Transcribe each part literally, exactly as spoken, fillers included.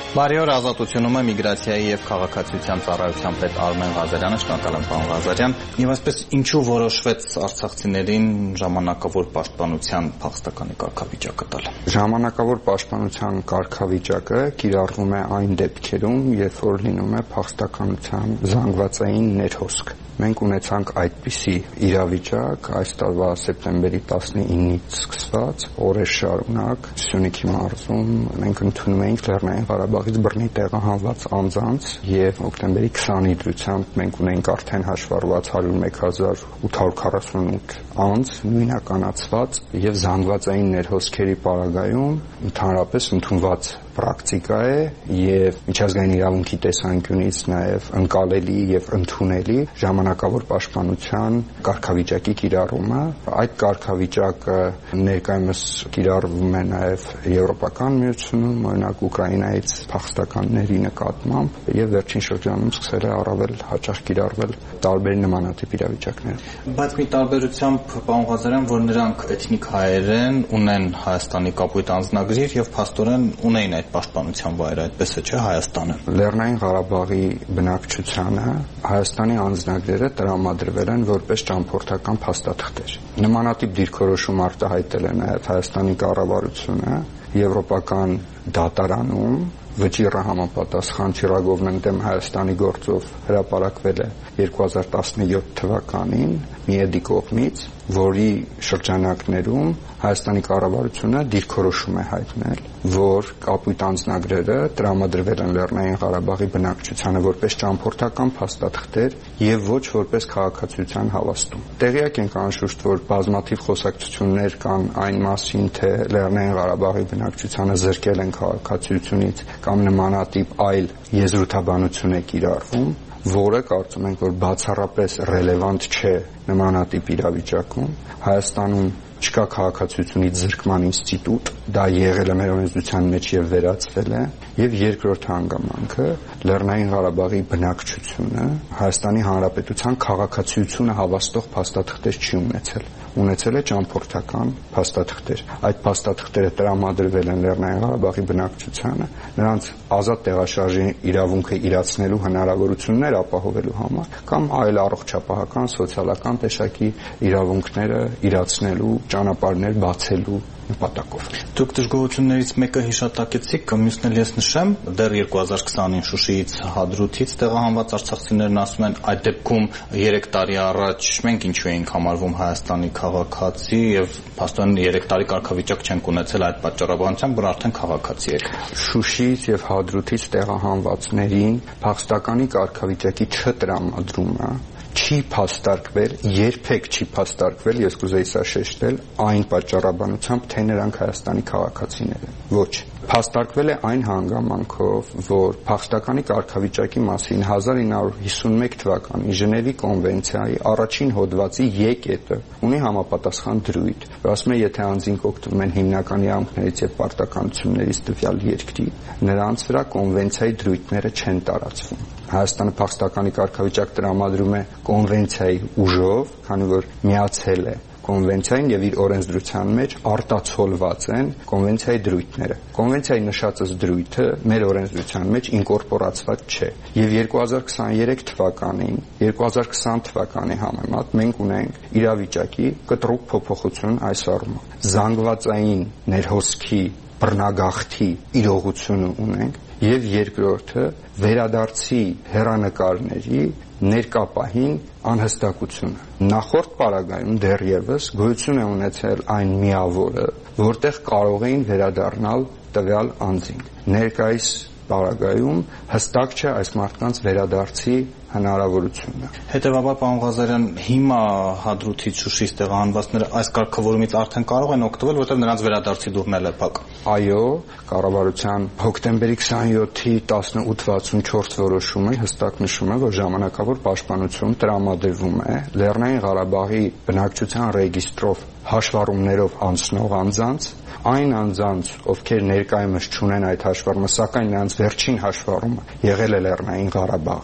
Բարի օր, Ազատությունում է միգրացիայի եւ քաղաքացիության ծառայության պետ Արմեն Ղազարյանը, շնորհակալ եմ պարոն Ղազարյան։ Եվ այսպես ինչու որոշվեց արցախցիներին ժամանակավոր պաշտպանության փախստականի կարգավիճակը տալ։ Ժամանակավոր պաշտպանության կարգավիճակը կիրառվում է այն դեպքերում, երբ որ լինում է փախստականության զանգվածային ներհոսք։ Մենք ունեցանք այդպիսի իրավիճակ այս տարվա սեպտեմբերի տասնինից սկսված օրեր շարունակ Սյունիքի մարզում մենք ընդունում էինք Լեռնային Ղարաբաղից բռնի տեղահանված անձանց եւ հոկտեմբերի քսանի դրությամբ մենք ունենք արդեն հաշվառված հարյուր մեկ հազար ութ հարյուր քառասունութ անձ նույնականացված եւ զանգվածային ներհոսքերի պարագայում ընդհանրապես ընդունված պրակտիկա է եւ միջազգային իրավունքի տեսանկյունից նաեւ ընկալելի եւ ընդունելի ժամանակավոր պաշտպանության կարգավիճակի կիրառումը։ Այդ կարգավիճակը ներկայումս կիրառվում է նաեւ Եվրոպական միությունում, օրինակ Ուկրաինայից փախստականների նկատմամբ եւ վերջին շրջանում սկսել է առավել հաճախ կիրառվել տարբեր նմանատիպ իրավիճակներում։ Բայց մի տարբերությամբ, պարոն Ղազարյան, որ նրանք էթնիկ հայեր են, ունեն Հայաստանի կապույտ անձնագրեր եւ փաստորեն ունեն այդ պաշտպանության վայրը, այդպես է, չէ, Հայաստանը։ Լեռնային Ղարաբաղի բնակչությանը Հայաստանի անձնագրերը տրամադրվել են որպես ճամփորդական փաստաթղթեր։ Նմանատիպ դիրքորոշում արտահայտել է նաև Հայաստանի կառավարությունը Եվրոպական դատարանում վճիռը համապատասխան Չիրագովն ընդդեմ Հայաստանի գործով հրապարակվել է երկու հազար տասնյոթ թվականին Միեդի կողմից, որի շրջանակներում Հայաստանի կառավարությունը դիրքորոշում է հայտնել, որ կապույտ անձնագրերը տրամադրվել են Լեռնային Ղարաբաղի բնակչությանը որպես ճամփորդական փաստաթղթեր եւ ոչ որպես քաղաքացիության հավաստում։ Տեղյակ ենք անշուշտ, որ բազմաթիվ խոսակցություններ կան այն մասին, թե Լեռնային Ղարաբաղի բնակչությանը զրկել են քաղաքացիությունից կամ նմանատիպ այլ եզրութաբանություն է կիրառվում, որը կարծում ենք, որ բացառապես ռելևանտ չէ նմանատիպ իրավիճակում։ Հայաստանում չկա քաղաքացիությունից զրկման ինստիտուտ, դա եղել է մեր օրենսդրության մեջ եւ վերացվել է, եւ երկրորդ հանգամանքը Լեռնային Ղարաբաղի բնակչությունը Հայաստանի Հանրապետության քաղաքացիությունը հավաստող փաստաթղթեր չի ունեցել, ունեցել է ճամփորդական փաստաթղթեր։ Այդ փաստաթղթերը տրամադրվել են Լեռնային Ղարաբաղի բնակչությանը նրանց ազատ տեղաշարժի իրավունքը իրացնելու հնարավորություններ ապահովելու համար կամ այլ առողջապահական, սոցիալական տեսակի իրավունքները իրացնելու ճանապարհներ բացելու նպատակով։ Դուք դժգոհություններից մեկը հիշատակեցիք, մյուսն էլ ես նշեմ, դեռ երկու հազար քսանին Շուշիից Հադրութից տեղահանված արցախցիներն ասում են, այդ դեպքում երեք տարի առաջ մենք ինչու էինք համարվում Հայաստանի քաղաքացի եւ փաստորեն երեք տարի կարգավիճակ չենք ունեցել այդ պատճառաբանությամբ, որ արդեն քաղաքացի եք։ Շուշիից եւ Հադրութից տեղահանվածներին փախստականի կարգավիճակի չտրամադրումը չի փաստարկվել, երբեք չի փաստարկվել, ես կուզեի սա շեշտել, այն պատճառաբանությամբ, թե նրանք Հայաստանի քաղաքացիներ են։ Ոչ, փաստարկվել է այն հանգամանքով, որ փախստականի կարգավիճակի մասին հազար ինը հարյուր հիսունմեկ թվականի Ժնևի կոնվենցիայի առաջին հոդվածի ե կետը ունի համապատասխան դրույթ, որ ասում է, եթե անձինք օգտվում են հիմնական իրավունքներից եւ պարտականություններից տվյալ երկրի, նրանց վրա կոնվենցիայի դրույթները չեն տարածվում։ Հայաստանը փախստականի կարգավիճակ տրամադրում է կոնվենցիայի ուժով, քանի որ միացել է կոնվենցիային եւ իր օրենսդրության մեջ արտացոլված են կոնվենցիայի դրույթները։ Կոնվենցիայի նշածս դրույթը մեր օրենսդրության մեջ ինկորպորացված չէ։ Եվ երկու հազար քսաներեք թվականին, երկու հազար քսան թվականի համեմատ մենք ունենք իրավիճակի կտրուկ փոփոխություն այս առումով։ Զանգվածային ներհոսքի բռնագաղթի իրողությունը ունենք եւ երկրորդը վերադարձի հեռանկարների ներկա պահին անհստակությունը։ Նախորդ պարագայում դեռևս գոյություն է ունեցել այն միավորը, որտեղ կարող էին վերադառնալ տվյալ անձինք։ Ներկայիս պարագայում հստակ չէ այս մարդկանց վերադարձի հնարավորությունը։ Հետևաբար, պարոն Ղազարյան, հիմա Հադրութից Շուշիից տեղահանվածները այս կարգավորումից արդեն կարող են օգտվել, որտեղ նրանց վերադարձի դուռն էլ է փակ։ Այո, կառավարության հոկտեմբերի քսանյոթի տասնութ վաթսունչորդ որոշումը հստակ նշում է, որ ժամանակավոր պաշտպանություն տրամադրվում է Լեռնային Ղարաբաղի բնակչության ռեգիստրով հաշվառումներով անցնող անձանց, այն անձանց, ովքեր ներկայումս չունեն այդ հաշվառումը, սակայն նրանց վերջին հաշվառումը եղել է Լեռնային Ղարաբաղը,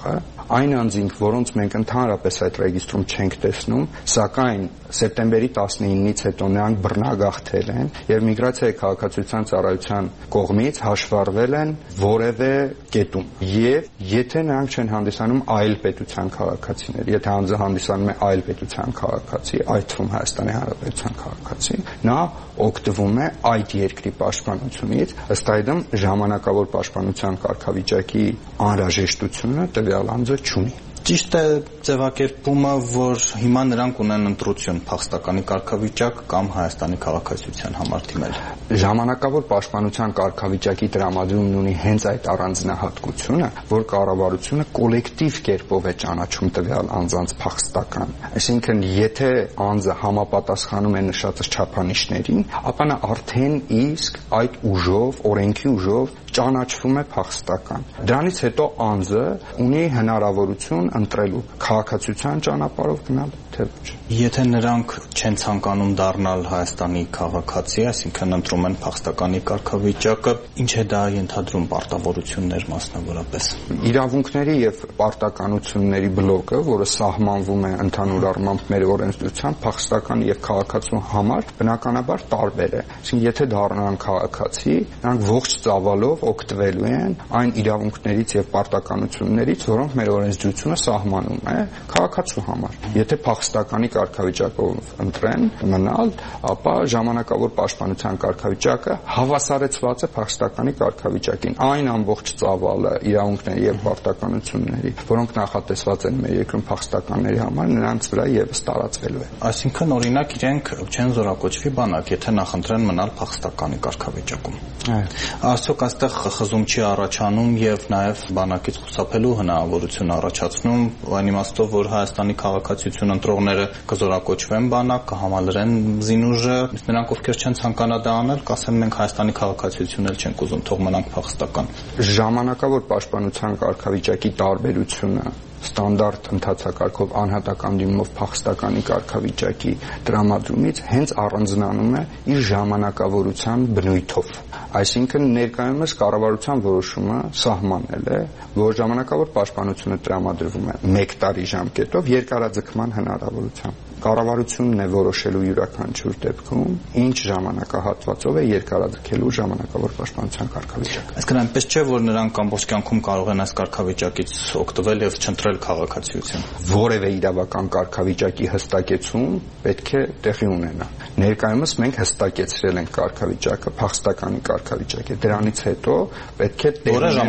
այն անձինք, որոնց մենք ընդհանրապես այդ ռեգիստրում չենք տեսնում, սակայն սեպտեմբերի տասնինից հետո նրանք բռնագաղթել են եւ միգրացիայի քաղաքացիության ծառայության կողմից հաշվառվել են որևէ կետում եւ եթե նրանք չեն հանդիսանում այլ պետության քաղաքացիներ, եթե անձը հանդիսանում է այլ պետության քաղաքացի, այդ թվում Հայաստանի Հանրապետության քաղաքացի, նա օգտվում է այդ երկրի պաշտպանությունից, ըստ այդմ ժամանակավոր պաշտպանության կարգավիճակի անհրաժեշտությունը տվյալ անձը չունի։ Ճիշտ է ձևակերպումը, որ հիմա նրանք ունեն ընտրություն փախստականի կարգավիճակ կամ Հայաստանի քաղաքացիության համար դիմել։ Ժամանակավոր պաշտպանության կարգավիճակի տրամադրումն ունի հենց այդ առանձնահատկությունը, որ կառավարությունը կոլեկտիվ կերպով է ճանաչում տվյալ անձանց փախստական։ Այսինքն, եթե անձը համապատասխանում է նշած չափանիշներին, ապա նա արդեն իսկ այդ ուժով, օրենքի ուժով ճանաչվում է փախստական։ Դրանից հետո անձը ունի հնարավորություն ընտրելու քաղաքացիության ճանապարհով գնալ թե ոչ։ Եթե նրանք չեն ցանկանում դառնալ Հայաստանի քաղաքացի, այսինքն ընտրում են փախստականի կարգավիճակը, ինչ է դա ենթադրում պարտավորություններ մասնավորապես։ Իրավունքների եւ պարտականությունների բլոկը, որը սահմանվում է ընդհանուր առմամբ մեր օրենսդրությամբ, փախստական եւ քաղաքացու համար բնականաբար տարբեր է։ Այսինքն, եթե դառնան քաղաքացի, նրանք ողջ ծավալով օգտվելու են այն իրավունքներից եւ պարտականություններից, որոնք մեր օրենսդրությունը սահմանում է քաղաքացու համար։ Եթե փախստականի կարգավիճակով ընտրեն մնալ, ապա ժամանակավոր պաշտպանության կարգավիճակը հավասարեցված է փախստականի կարգավիճակին։ Այն ամբողջ ծավալը իրավունքների եւ պարտականությունների, որոնք նախատեսված են մեր երկրում փախստականների համար, նրանց վրա եւս տարածվելու է։ Այսինքն, օրինակ, իրենք չեն զորակոչվի բանակ, եթե նախընտրեն մնալ փախստականի կարգավիճակում։ Այսօք այստեղ խզում չի առաջանում եւ նաեւ բանակից խուսափելու հնարավորություն առաջացնում այն իմաստով, որ Հայաստանի քաղաքացիություն ընտրողները կզորակոչվեն բանակ, կհամալրեն զինուժը, նրանք ովքեր չեն ցանկանա դա անել, կասեն մենք Հայաստանի քաղաքացիություն էլ չենք ուզում, թող մնանք փախստական։ Ժամանակավոր պաշտպանության կարգավիճակի տարբերությունը ստանդարտ ընթացակարգով անհատական դիմումով փախստականի կարգավիճակի տրամադրումից հենց առանձնանում է իր ժամանակավորության բնույթով։ Այսինքն ներկայումս կառավարության որոշումը սահմանել է, որ ժամանակավոր պաշտպանությունը տրամադրվում է մեկ տարի ժամկետով երկարաձգման հնարավորությամբ։ Կառավարությունն է որոշելու յուրաքանչյուր դեպքում ինչ ժամանակահատվածով է երկարաձգելու ժամանակավոր պաշտպանության կարգավիճակը։ Այսինքն այնպես չէ, որ նրանք ամբողջ կյանքում կարող են այս կարգավիճակից օգտվել եւ չընտրել քաղաքացիություն։ Որևէ իրավական կարգավիճակի հստակեցում պետք է տեղի ունենա։ Ներկայումս մենք հստակեցրել ենք կարգավիճակը, փախստականի կարգավիճակ է։ Դրանից հետո պետք է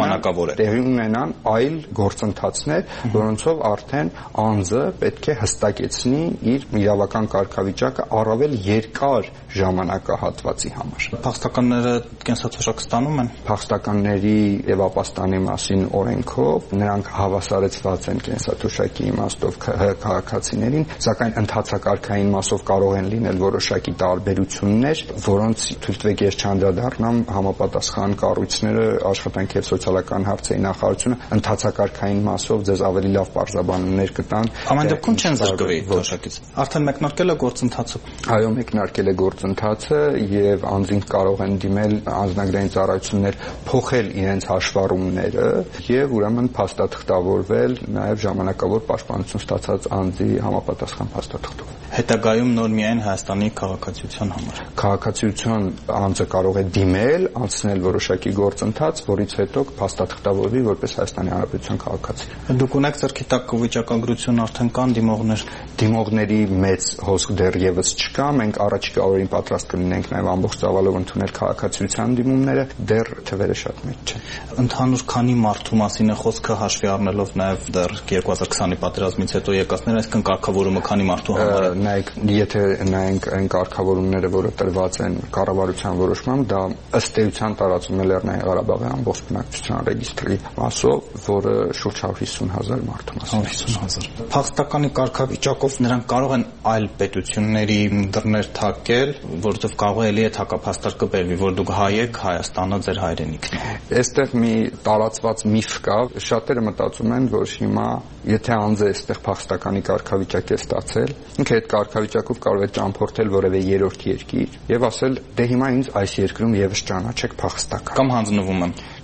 տեղի ունենան այլ գործընթացներ, որոնցով արդեն անձը պետք է հստակեցնի իր իրավական կարգավիճակը առավել երկար ժամանակահատվածի համար։ Փախստականները կենսաթոշակ ստանում են։ Փախստականների եւ ապաստանի մասին օրենքով նրանք հավասարեցված են կենսաթոշակի իմաստով քաղաքացիներին, սակայն ընթացակարգային մասով կարող են լինել որոշակի տարբերություններ, որոնց թույլ տվեք ես չանդրադառնամ, համապատասխան կառույցները, աշխատանքի եւ սոցիալական հարցերի նախարարությունը ընթացակարգային մասով ձեզ ավելի լավ բարձրաբանումներ կտան։ Ամեն դեպքում չեն զրկվի թոշակից։ Արդեն մեկնարկել է գործընթացը։ Այո, մեկնարկել է գործընթացը եւ անձինք կարող են դիմել անձնագրային ծառայություններ փոխել իրենց հաշվառումները եւ ուրեմն փաստաթղթավորվել նաեւ ժամանակավոր պաշտպանություն ստացած անձի համապատասխան փաստաթղթով։ Հետագայում նոր միայն Հայաստանի քաղաքացիության համար։ Քաղաքացիություն անձը կարող է դիմել, անցնել որոշակի գործընթաց, որից հետո փաստաթղթավորվի որպես Հայաստանի Հանրապետության քաղաքացի։ Դուք ունեք ձեռքի տակ վիճակագրություն, արդեն կան դիմողներ։ Դիմողների մեծ հոսք դեռևս չկա, մենք առաջիկա օրերին պատրաստ կլինենք նաև ամբողջ ծավալով ընդունել քաղաքացիության դիմումները, դեռ թվերը շատ մեծ չեն։ Ընդհանուր քանի մարդու մասին է խոսքը, հաշվի առնելով նաև դեռ երկու հազար քսանի պատերազմից հետո եկածներ, այսինքն կարգավորումը քանի մարդու համար է։ Նայեք, եթե նայենք այն կարգավորումները, որը տրված են կառավարության որոշմամբ, դա ըստ էության տարածում է Լեռնային Ղարաբաղի ամբողջ բնակչության ռեգիստրի մասով, որը շուրջ հարյուր հիսուն հազար մարդու մասին է։ հիսուն հազար։ Փախստականի կարգավիճակով նրանք կարող են այլ պետությունների դռներ թակել, որովհետև կարող է էլի այդ հակափաստարկը բերվի, որ դուք հայ եք, Հայաստանը ձեր հայրենիքն է։ Այստեղ մի տարածված միֆ կա, շատերը մտածում են, որ հիմա եթե անձը այստեղ փախստականի կարգավիճակ է ստացել, ինքը այդ կարգավիճակով կարող է ճամփորդել որևէ երրորդ երկիր եւ ասել, դե հիմա ինձ այս երկրում եւս ճանաչեք փախստական։ Կամ հանձնվում եմ։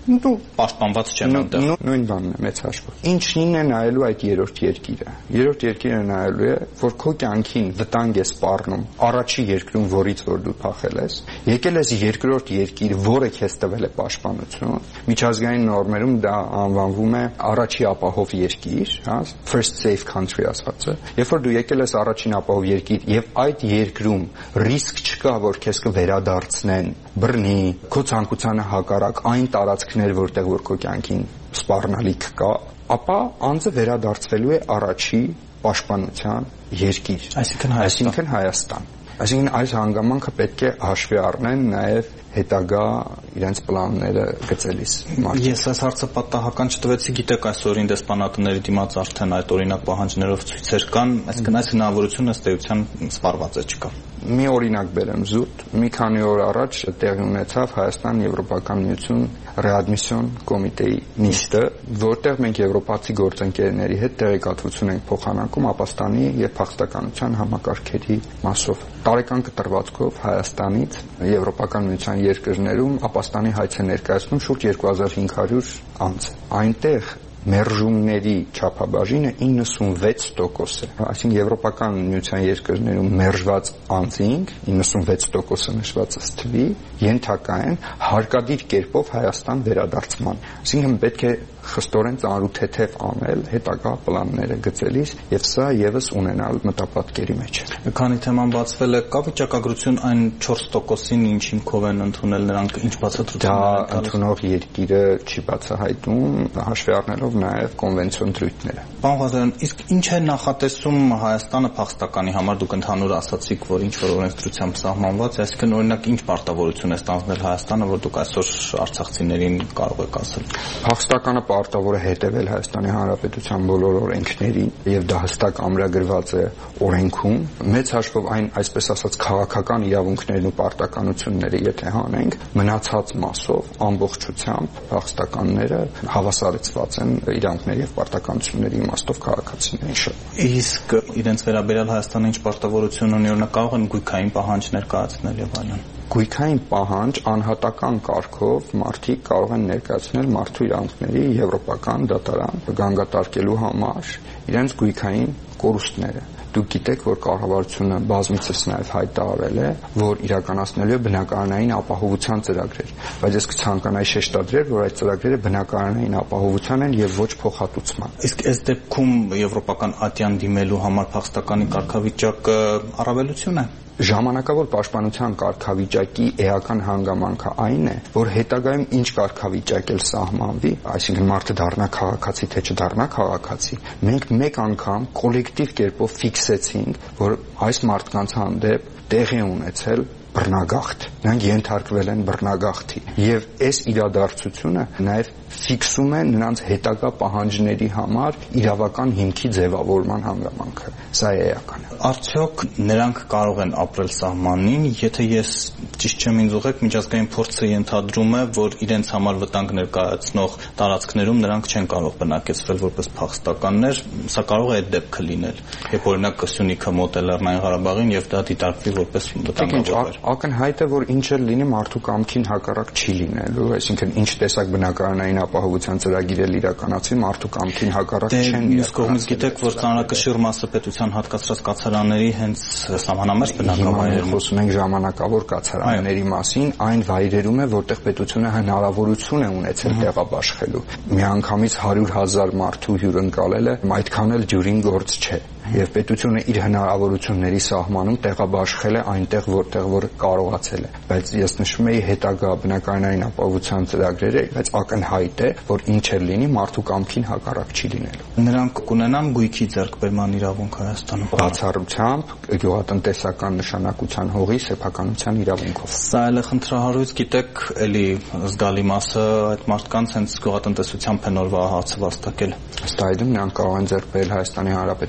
Դու պաշտպանված չեն այնտեղ։ Նույն բանն է մեծ հաշվով։ Ինչին է նայելու այդ երրորդ երկիրը։ Երրորդ երկիրը նայելու է, որ քո կյանքին վտանգ է սպառնում առաջի երկրում, որից որ դու փախել ես, եկել ես երկրորդ երկիր, որը քեզ տվել է պաշտպանություն, միջազգային նորմերում դա անվանվում է առաջի ապահով երկիր, հա, first safe country ասվածը։ Երբ որ դու եկել ես առաջին ապահով երկիր եւ այդ երկրում ռիսկ չկա, որ քեզ կվերադարձնեն բռնի, քո ցանկությանը հակառակ այն տարածքներ, որտեղ որ քո կյանքին սպառնալիք կա, ապա անձը վերադարձվելու է առաջի պաշտպանության երկիր, այսինքն Հայաստան։ Այսինքն Հայաստան։ Այսինքն այս հանգամանքը պետք է հաշվի առնեն նաև հետագա իրենց պլանները գծելիս։ Ես այս հարցը պատահական չտվեցի, գիտեք, այսօրին դեսպանատների դիմաց արդեն այդ օրինակ պահանջներով ցույցեր կան, այսինքն այս հնարավորությունը ըստ էության սպառված է, չկա։ Մի օրինակ բերեմ զուտ, մի քանի օր առաջ տեղի ունեցավ Հայաստան-Եվրոպական միություն ռեադմիսիոն կոմիտեի նիստը, որտեղ մենք եվրոպացի գործընկերների հետ տեղեկատվություն ենք փոխանակում Ապաստանի եւ փախստականության համակարգերի մասով։ Տարեկան կտրվածքով Հայաստանից Եվրոպական միության երկրներում Ապաստանի հայց է ներկայացնում շուրջ երկու հազար հինգ հարյուր անձ։ Այնտեղ մերժումների չափաբաժինը իննսունվեց տոկոս է։ Այսինքն Եվրոպական միության երկրներում մերժված անձինք իննսունվեց տոկոսը նշվածս թվի ենթակա են հարկադիր կերպով Հայաստան վերադարձման։ Այսինքն պետք է խստորեն ծանրութեթև անել հետագա պլանները գծելիս եւ սա եւս ունենալ մտապատկերի մեջ։ Քանի թեման բացվել է, կա վիճակագրություն այն չորս տոկոսին ինչ հիմքով են ընդունել նրանք, ինչ բացատրություններ են տալիս։ Դա ընդունող երկիրը չի բացահայտում, հաշվի առնելով նաեւ կոնվենցիոն դրույթները։ Պարոն Ղազարյան, իսկ ինչ է նախատեսում Հայաստանը փախստականի համար, դուք ընդհանուր ասացիք, որ ինչ որ օրենսդրությամբ սահմանված է, այսինքն օրինակ ինչ պարտավորություն է ստանձնել Հայաստանը, որ դուք այսօր արցախցիներին կարող եք ասել։ Փախստականը պարտավոր է հետևել Հայաստանի Հանրապետության բոլոր օրենքներին եւ դա հստակ ամրագրված է օրենքում։ Մեծ հաշվով այն, այսպես ասած, քաղաքական իրավունքներն ու պարտականությունները եթե հանենք, մնացած մասով ամբողջությամբ փախստականները հավասարեցված են իրավունքների եւ պարտականությունների իմաստով քաղաքացիներին շփում։ Իսկ իրենց վերաբերյալ Հայաստանը ինչ պարտավորություն ունի, օրինակ կարող են գույքային պահանջ ներկայացնել եւ այլն։ Գույքային պահանջ անհատական կարգով մարդիկ կարող են ներկայացնել մարդու իրավունքների եվրոպական դատարան գանգատարկելու համար իրենց գույքային կորուստները։ Դուք գիտեք, որ կառավարությունը բազմիցս նաև հայտարարել է, որ իրականացնելու է բնակարանային ապահովության ծրագրեր, բայց ես կցանկանայի շեշտադրել, որ այդ ծրագրերը բնակարանային ապահովության են եւ ոչ փոխհատուցման։ Իսկ այս դեպքում եվրոպական ատյան դիմելու համար փախստականի կարգավիճակը առավելություն է։ Ժամանակավոր պաշտպանության կարգավիճակի էական հանգամանքը այն է, որ հետագայում ինչ կարգավիճակ էլ սահմանվի, այսինքն մարդը դառնա քաղաքացի թե չդառնա քաղաքացի, մենք մեկ անգամ կոլեկտիվ կերպով ֆիքսեցինք, որ այս մարդկանց հանդեպ տեղի ունեցել բռնագաղթ, նրանք ենթարկվել են բռնագաղթի եւ այս իրադարձությունը նաեւ ֆիքսում է նրանց հետագա պահանջների համար իրավական հիմքի ձևավորման հանգամանքը։ Սա է էականը։ Արդյոք նրանք կարող են ապրել սահմանին, եթե ես ճիշտ չեմ ինձ ուղղեք, միջազգային փորձը ենթադրում է, որ իրենց համար վտանգ ներկայացնող տարածքներում նրանք չեն կարող բնակեցվել որպես փախստականներ, սա կարող է այդ դեպքը լինել։ Երբ օրինակ Սյունիքը մոտ է Լեռնային Ղարաբաղին եւ դա դիտարկվի որպես վտանգավոր։ Ակնհայտ է, որ ինչ էլ լինի մարդու կամքին հակառակ չի լինելու, այսինքն ինչ տեսակ բնակարանային ապահովության ծրագիրել իրականացվի մարդու կամքին հակառակ չեն իրականացվի։ Իսկ կողմից գիտեք, որ ծանրակշիռ մասը պետության հատկացրած կացարանների հենց սահմանամերձ բնակավայրերում խոսում ենք ժամանակավոր կացարանների մասին, այն վայրերում է, որտեղ պետությունը հնարավորություն է ունեցել տեղաբաշխելու։ Միանգամից հարյուր հազար մարդու հյուրընկալելը այդքան էլ դյուրին գործ չէ։ Եվ պետությունը իր հնարավորությունների սահմանում տեղաբաշխել է այնտեղ, որտեղ որ կարողացել է։ Բայց ես նշում եի հետագա բնակարանային ապահովության ծրագրերը, բայց ակնհայտ է, որ ինչ էլ լինի, մարդու կամքին հակառակ չի լինելու։ Նրանք կունենան գույքի ձեռքբերման իրավունք Հայաստանում։ Բացառությամբ գյուղատնտեսական նշանակության հողի սեփականության իրավունքով։ Սա էլ է խնդրահարույց, գիտեք, էլի զգալի մասը այդ մարդկանց հենց գյուղատնտեսությամբ են օրվա հացը վաստակել։ Ըստ այդմ նրանք կարող են ձեռք բերել Հայաստանի Հանրապետության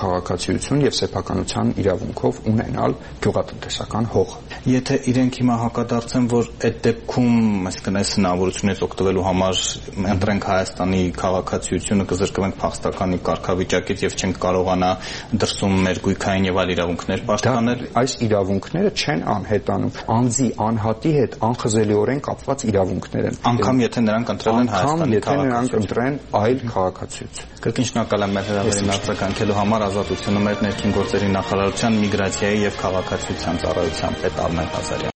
քաղաքացիություն եւ սեփականության իրավունքով ունենալ գյուղատնտեսական հող։ Եթե իրենք հիմա հակադարձեն, որ այդ դեպքում, այսինքն այս հնարավորությունից օգտվելու համար ընտրենք Հայաստանի քաղաքացիությունը, կզրկվենք փախստականի կարգավիճակից եւ չենք կարողանա դրսում մեր գույքային եւ այլ իրավունքներ պաշտպանել, այս իրավունքները չեն անհետանում։ Անձի անհատի հետ անխզելիորեն կապված իրավունքներ են։ Անկամ եթե նրանք ընտրել են Հայաստանի քաղաքացիություն, եթե նրանք ընտրեն այլ քաղաքացիություն։ Կրկին շնորհակալ եմ մեր հրավերին արձագանքելու համար։ Ազատությունը մեր ներքին գործերի նախարարության միգրացիայի եւ քաղաքացիության ծառայության պետ Արմեն Ղազարյան։